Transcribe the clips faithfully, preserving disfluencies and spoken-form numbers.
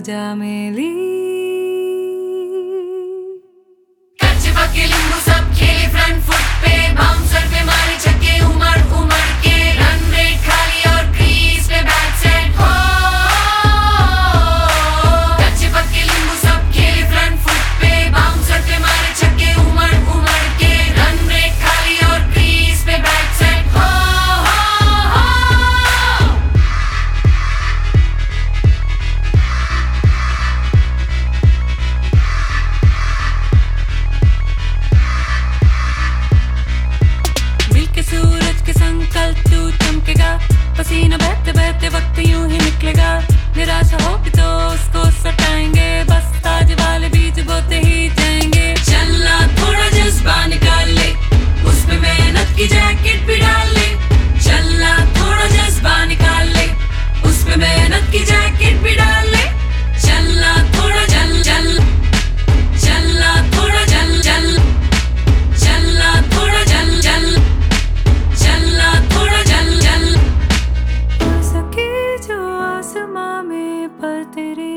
जा मेली। कच्चे पक्के लिंबू सब खेले फ्रंट फुट पे, बाउंसर पे मारे छक्के उमड़ उमड़ के, रन रेट खाली और क्रीज पे बैट सेट हो। कच्चे पक्के लिंबू सब खेले फ्रंट फुट पे, बाउंसर पे मारे छक्के उमड़ उमड़ के, रन रेट खाली और क्रीज पे बैट सेट हो। सूरज के संग कल तू चमकेगा, पसीना बहते बहते वक्त यूं ही निकलेगा। निराशा होगी तो उसको सटाएंगे, बस ताज वाले बीज बोते ही जाएंगे। चलना थोड़ा जज्बा निकाल ले, उस पे मेहनत की जैकेट भी डाल ले। चलना थोड़ा जज्बा निकाल ले, उस पे मेहनत की जैकेट भी डाल ले। चलना थोड़ा जल जल, चलना थोड़ा जल जल, चलना थोड़ा जल जल, चलना थोड़ा जल जल। हो सके जो आसमां में पर तेरे,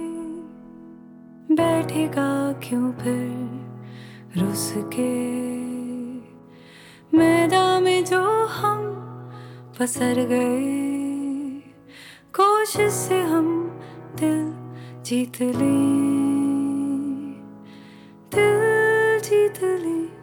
बैठेगा क्यों फिर रुस के। मैदान में जो हम पसर गए, कोशिश से हम दिल जीत लें, दिल जीत लें।